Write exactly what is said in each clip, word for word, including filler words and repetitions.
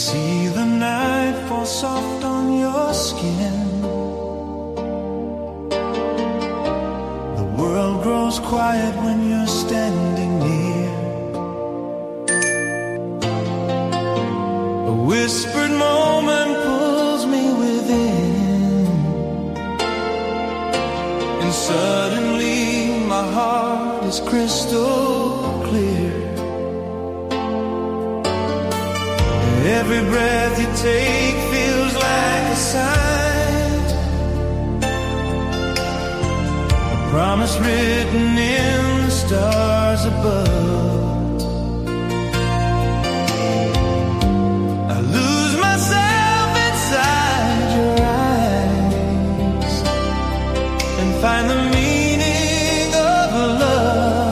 See the night fall soft on your skin. The world grows quiet when you're standing near. A whispered moment pulls me within, and suddenly my heart is crystal clear. Every breath you take feels like a sign, a promise written in the stars above. I lose myself inside your eyes and find the meaning of love.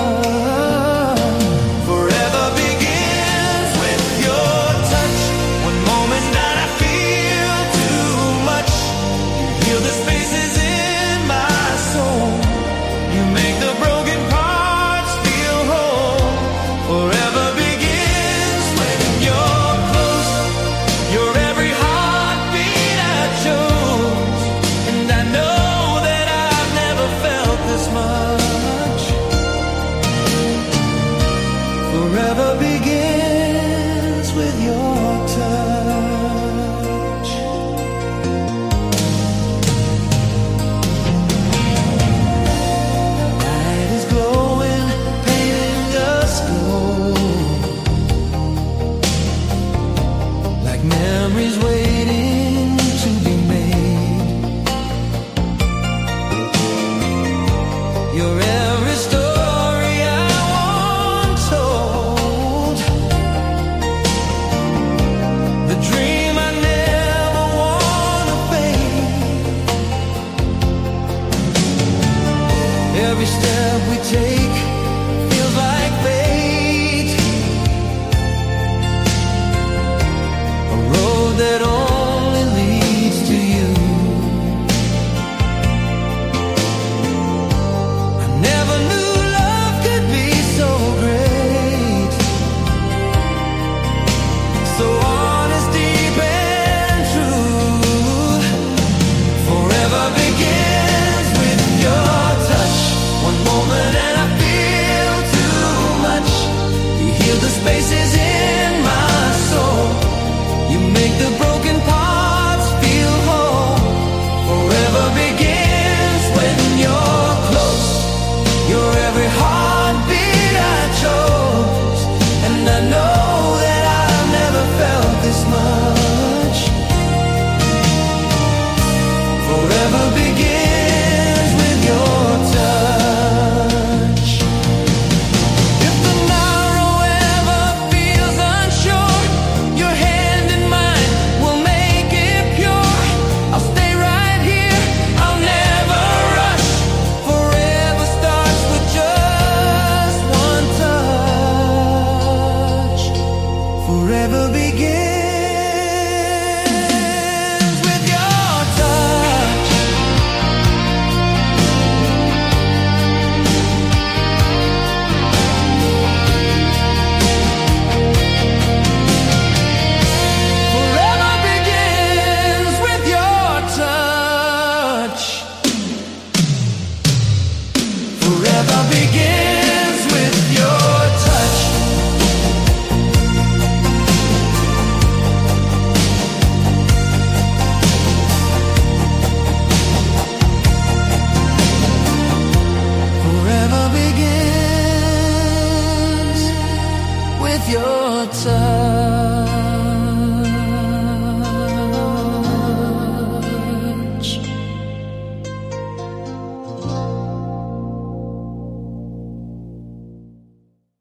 Forever begins